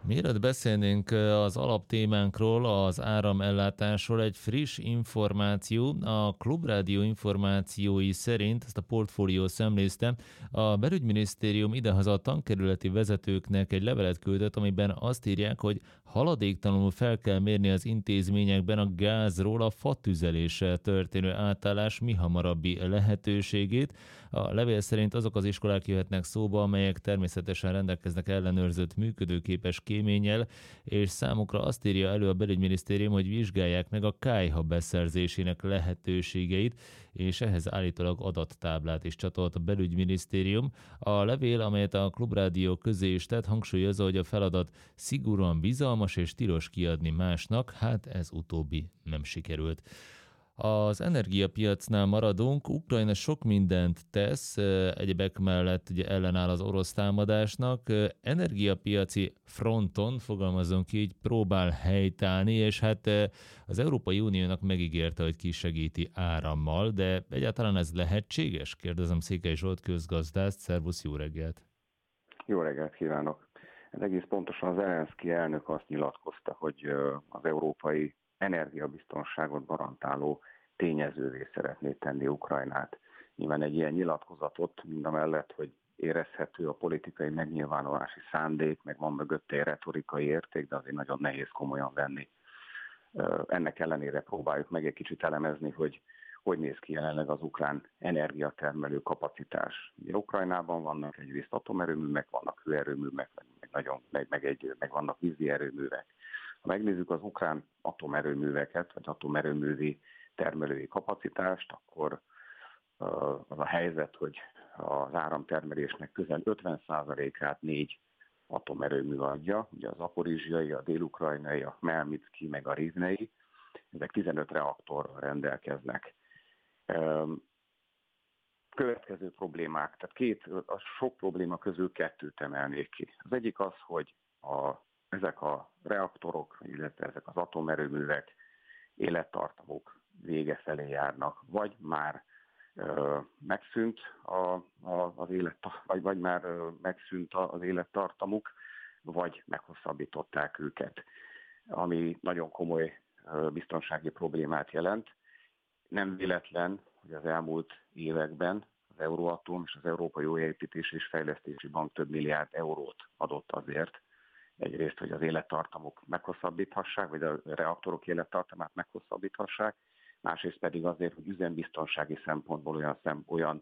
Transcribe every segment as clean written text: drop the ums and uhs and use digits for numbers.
Mielőtt beszélnénk az alaptémánkról, az áramellátásról, egy friss információ, a Klubrádió információi szerint, ezt a portfólió szemlézte, a belügyminisztérium idehaza a tankerületi vezetőknek egy levelet küldött, amiben azt írják, hogy haladéktalanul fel kell mérni az intézményekben a gázról a fatüzelésre történő átállás mihamarabbi lehetőségét. A levél szerint azok az iskolák jöhetnek szóba, amelyek természetesen rendelkeznek ellenőrzött működőképes kéménnyel, és számukra azt írja elő a belügyminisztérium, hogy vizsgálják meg a kályha beszerzésének lehetőségeit, és ehhez állítólag adattáblát is csatolt a belügyminisztérium. A levél, amelyet a Klubrádió közé is tett, hangsúlyozza, hogy a feladat szigorúan bizalmas és tilos kiadni másnak, hát ez utóbbi nem sikerült. Az energiapiacnál maradunk, Ukrajna sok mindent tesz, egyebek mellett ugye ellenáll az orosz támadásnak, energiapiaci fronton, fogalmazunk így, próbál helytállni, és hát az Európai Uniónak megígérte, hogy kisegíti árammal, de egyáltalán ez lehetséges? Kérdezem Székely Zsolt közgazdászt, szervusz, jó reggelt! Jó reggelt kívánok! Ez egész pontosan az Zelenszkij elnök azt nyilatkozta, hogy az európai energiabiztonságot garantáló tényezővé szeretné tenni Ukrajnát. Nyilván egy ilyen nyilatkozatot, mindamellett, hogy érezhető a politikai megnyilvánulási szándék, meg van mögötte egy retorikai érték, de azért nagyon nehéz komolyan venni. Ennek ellenére próbáljuk meg egy kicsit elemezni, hogy néz ki jelenleg az ukrán energiatermelő kapacitás. Ugye Ukrajnában vannak egyrészt atomerőművek, vannak hőerőművek, meg vannak vízi erőművek. Ha megnézzük az ukrán atomerőműveket, vagy atomerőművi termelői kapacitást, akkor az a helyzet, hogy az áramtermelésnek közel 50%-át 4 atomerőmű adja, ugye a zaporizsjai, a dél-ukrajnai, a Khmelnytszki, meg a Rivnei, ezek 15 reaktorral rendelkeznek. Következő problémák, tehát a sok probléma közül 2-t emelnék ki. Az egyik az, hogy ezek a reaktorok, illetve ezek az atomerőművek élettartamuk vége felé járnak, vagy már megszűnt az élettartamuk, vagy meghosszabbították őket, ami nagyon komoly biztonsági problémát jelent. Nem véletlen, hogy az elmúlt években az Euratom és az Európai Újjáépítési és Fejlesztési Bank több milliárd eurót adott azért, egyrészt, hogy az élettartamok meghosszabbíthassák, vagy a reaktorok élettartamát meghosszabbíthassák, másrészt pedig azért, hogy üzembiztonsági szempontból olyan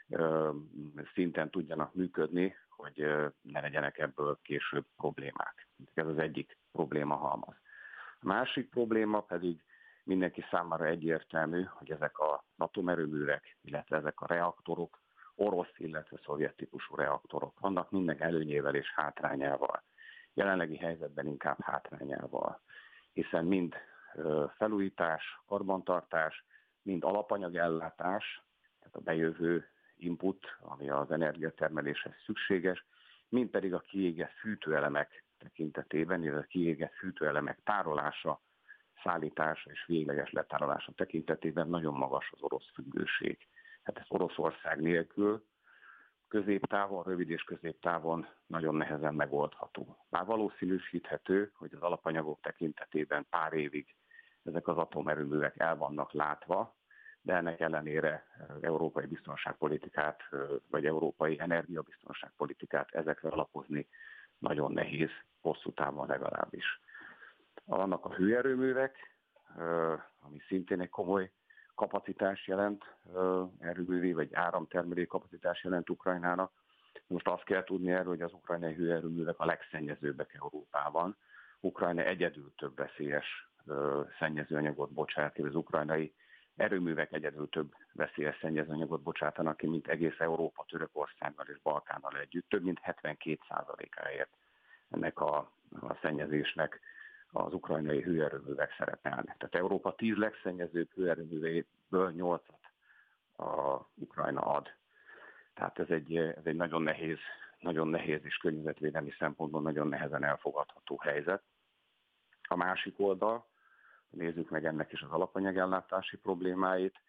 szinten tudjanak működni, hogy ne legyenek ebből később problémák. Ez az egyik problémahalmaz. A másik probléma pedig mindenki számára egyértelmű, hogy ezek az atomerőművek, illetve ezek a reaktorok orosz, illetve szovjet típusú reaktorok vannak, minden előnyével és hátrányával. Jelenlegi helyzetben inkább hátrányával, hiszen mind felújítás, karbantartás, mind alapanyagellátás, tehát a bejövő input, ami az energiatermeléshez szükséges, mind pedig a kiégett fűtőelemek tekintetében, illetve a kiégett fűtőelemek tárolása, szállítása és végleges letárolása tekintetében nagyon magas az orosz függőség. Hát ez Oroszország nélkül középtávon, rövid és középtávon nagyon nehezen megoldható. Bár valószínűsíthető, hogy az alapanyagok tekintetében pár évig ezek az atomerőművek el vannak látva, de ennek ellenére európai biztonságpolitikát, vagy európai energiabiztonságpolitikát ezekre alapozni nagyon nehéz, hosszú távon legalábbis. Vannak a hőerőművek, ami szintén egy komoly kapacitás jelent, erőművi vagy áramtermelő kapacitás jelent Ukrajnának. Most azt kell tudni erről, hogy az ukrajnai hőerőművek a legszennyezőbbek Európában. Ukrajna egyedül több veszélyes szennyezőanyagot bocsát ki, az ukrajnai erőművek egyedül több veszélyes szennyezőanyagot bocsátanak ki, mint egész Európa, Törökországgal és Balkánnal együtt. Több mint 72%-áért ennek a szennyezésnek az ukrajnai hőerőművek szerepelnek. Tehát Európa 10 legszennyezőbb hőerőművéből 8-at a Ukrajna ad. Tehát ez egy nagyon nehéz és környezetvédelmi szempontból nagyon nehezen elfogadható helyzet. A másik oldal, nézzük meg ennek is az alapanyagellátási problémáit.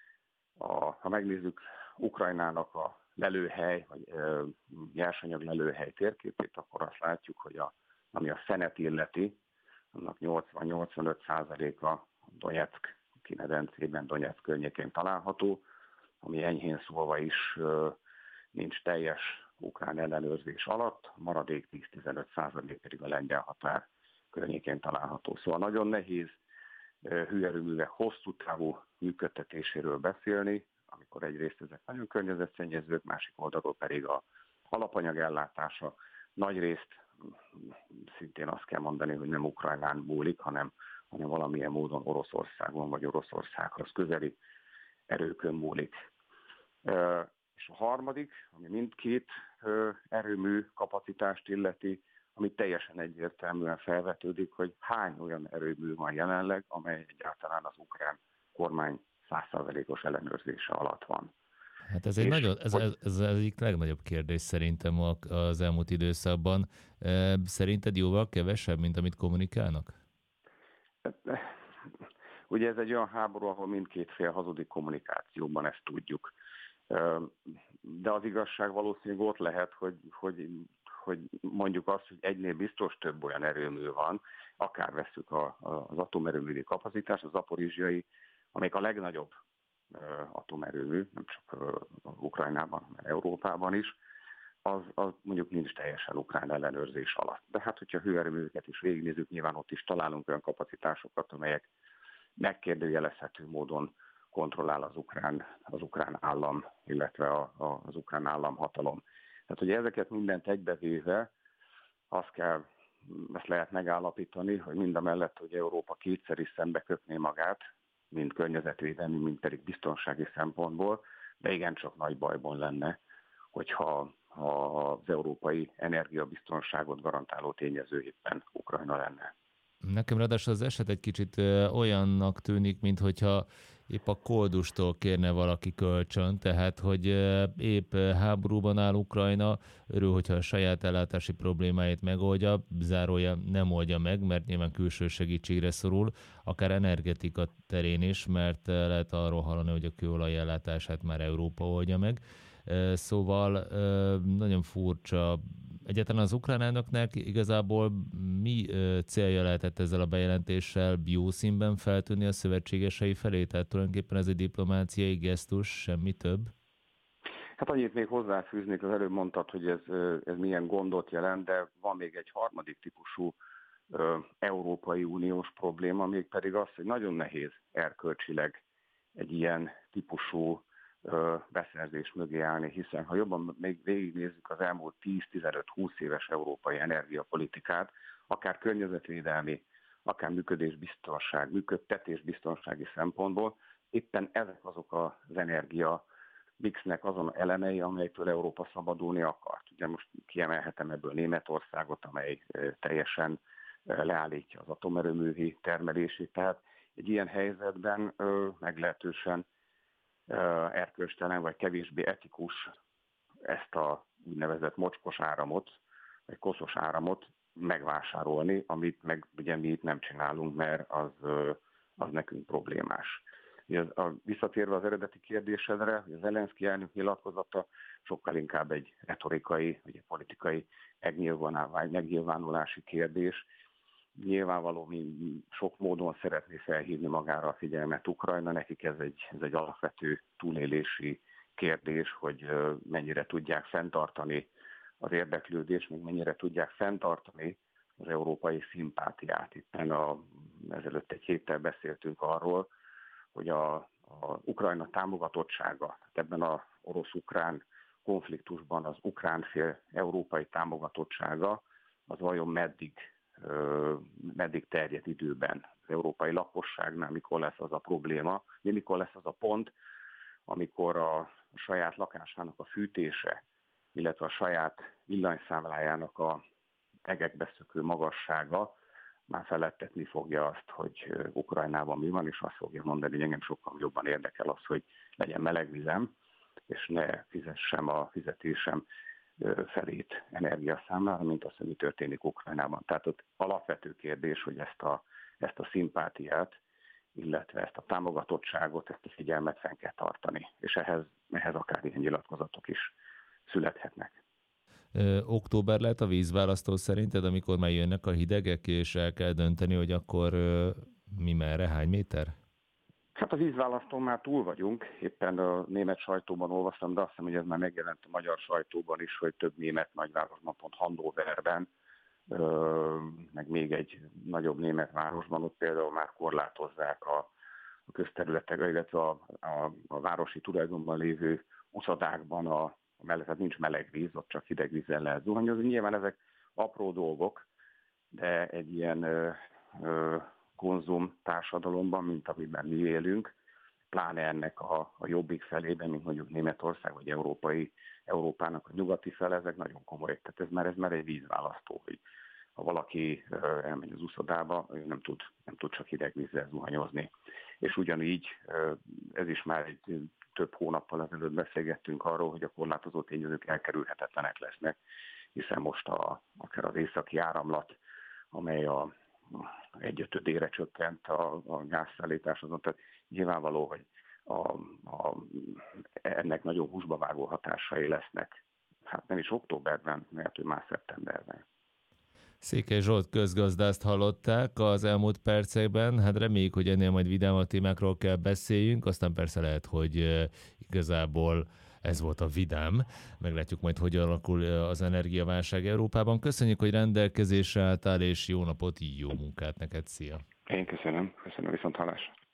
Ha megnézzük Ukrajnának a lelőhely, vagy nyersanyag lelőhely térképét, akkor azt látjuk, hogy a ami a szenet illeti, annak 80-85%-a Donyeck kimedencében, Donyeck környékén található, ami enyhén szólva is nincs teljes ukrán ellenőrzés alatt, maradék 10-15% pedig a lengyel határ környékén található. Szóval nagyon nehéz hőerőművek hosszú távú működtetéséről beszélni, amikor egyrészt ezek nagyon környezetszennyezők, másik oldalról pedig a alapanyag ellátása nagyrészt szintén azt kell mondani, hogy nem Ukrajnán múlik, hanem valamilyen módon Oroszországon vagy Oroszországhoz közeli erőkön múlik. És a harmadik, ami mindkét erőmű kapacitást illeti, ami teljesen egyértelműen felvetődik, hogy hány olyan erőmű van jelenleg, amely egyáltalán az ukrán kormány 100%-os ellenőrzése alatt van. Hát ez ez egyik legnagyobb kérdés szerintem az elmúlt időszakban. Szerinted jóval kevesebb, mint amit kommunikálnak? Ugye ez egy olyan háború, ahol mindkét fél hazudik kommunikációban, ezt tudjuk. De az igazság valószínűleg ott lehet, hogy mondjuk azt, hogy egynél biztos több olyan erőmű van, akár vesszük az atomerőművi kapacitást, az zaporizsjai, amelyik a legnagyobb atomerőmű, nem csak Ukrajnában, hanem Európában is, az mondjuk nincs teljesen ukrán ellenőrzés alatt. De hát, hogyha hőerőműveket is végignézzük, nyilván ott is találunk olyan kapacitásokat, amelyek megkérdőjelezhető módon kontrollál az ukrán állam, illetve az ukrán államhatalom. Tehát, hogy ezeket mindent egybevéve ezt lehet megállapítani, hogy mindamellett, hogy Európa kétszer is szembeköpné magát, mind környezetvédelmi, mind pedig biztonsági szempontból, de igencsak nagy bajban lenne, hogyha az európai energiabiztonságot garantáló tényező éppen Ukrajna lenne. Nekem ráadásul az eset egy kicsit olyannak tűnik, minthogyha épp a koldustól kérne valaki kölcsön, tehát hogy épp háborúban áll Ukrajna, örül, hogyha a saját ellátási problémáit megoldja, zárója nem oldja meg, mert nyilván külső segítségre szorul, akár energetika terén is, mert lehet arról hallani, hogy a kőolaj ellátását már Európa oldja meg. Szóval nagyon furcsa. Egyáltalán az ukrán elnöknek igazából mi célja lehetett ezzel a bejelentéssel jó színben feltűnni a szövetségesei felé? Tehát tulajdonképpen ez egy diplomáciai gesztus, semmi több? Hát annyit még hozzáfűznék, az előbb mondtad, hogy ez milyen gondot jelent, de van még egy harmadik típusú Európai Uniós probléma, mégpedig az, hogy nagyon nehéz erkölcsileg egy ilyen típusú beszerzés mögé állni, hiszen ha jobban még végignézzük az elmúlt 10-15-20 éves európai energiapolitikát, akár környezetvédelmi, akár működtetésbiztonsági szempontból, éppen ezek azok az energia mixnek azon elemei, amelytől Európa szabadulni akart. Ugye most kiemelhetem ebből Németországot, amely teljesen leállítja az atomerőművi termelését, tehát egy ilyen helyzetben meglehetősen erkölcstelen vagy kevésbé etikus ezt a úgynevezett mocskos áramot, vagy koszos áramot megvásárolni, amit meg ugye mi itt nem csinálunk, mert az nekünk problémás. Visszatérve az eredeti kérdésedre, hogy az Zelenszky elnök nyilatkozata sokkal inkább egy retorikai, vagy egy politikai megnyilvánulási kérdés. Nyilvánvaló, sok módon szeretné felhívni magára a figyelmet Ukrajna, nekik ez egy alapvető túlélési kérdés, hogy mennyire tudják fenntartani az érdeklődést, még mennyire tudják fenntartani az európai szimpátiát. Itten ezelőtt egy héttel beszéltünk arról, hogy a Ukrajna támogatottsága, ebben az orosz-ukrán konfliktusban az ukrán fél európai támogatottsága, az vajon meddig terjed időben. Az európai lakosságnál mikor lesz az a probléma, mikor lesz az a pont, amikor a saját lakásának a fűtése, illetve a saját villanyszámlájának a egekbe szökő magassága már feledtetni fogja azt, hogy Ukrajnában mi van, és azt fogja mondani, hogy engem sokkal jobban érdekel az, hogy legyen meleg vizem, és ne fizessem a fizetésem felét energiaszámlára, mint az, hogy mi történik Ukrajnában. Tehát ott alapvető kérdés, hogy ezt a szimpátiát, illetve ezt a támogatottságot, ezt a figyelmet fenn kell tartani, és ehhez akár ilyen nyilatkozatok is születhetnek. Október lehet a vízválasztó szerinted, amikor már jönnek a hidegek, és el kell dönteni, hogy akkor mi merre, hány méter? Hát a vízválasztón már túl vagyunk, éppen a német sajtóban olvastam, de azt hiszem, hogy ez már megjelent a magyar sajtóban is, hogy több német nagyvárosban, pont Hannoverben, meg még egy nagyobb német városban, ott például már korlátozzák a közterületek, illetve a városi tulajdonban lévő uszadákban mellett nincs meleg víz, ott csak hideg vízzel lehet zuhanyozni. Nyilván ezek apró dolgok, de egy ilyen konzum társadalomban, mint amiben mi élünk, pláne ennek a jobbik felében, mint mondjuk Németország, vagy Európának a nyugati fele, ezek nagyon komoly. Tehát ez már egy vízválasztó, hogy ha valaki elmegy az uszodába, ő nem tud csak hideg vízzel zuhanyozni. És ugyanígy ez is már egy több hónappal ezelőtt beszélgettünk arról, hogy a korlátozó tényezők elkerülhetetlenek lesznek, hiszen most akár az északi áramlat, amely egyötödére csökkent a gázszállítás azon, tehát nyilvánvaló, hogy ennek nagyon húsba vágó hatásai lesznek. Hát nem is októberben, mert már szeptemberben. Székely Zsolt közgazdászt hallották az elmúlt percekben, hát reméljük, hogy ennél majd vidámabb témákról kell beszéljünk, aztán persze lehet, hogy igazából ez volt a vidám. Meglátjuk majd, hogy alakul az energiaválság Európában. Köszönjük, hogy rendelkezésre álltál, és jó napot, jó munkát neked, szia! Én köszönöm viszont hallásra.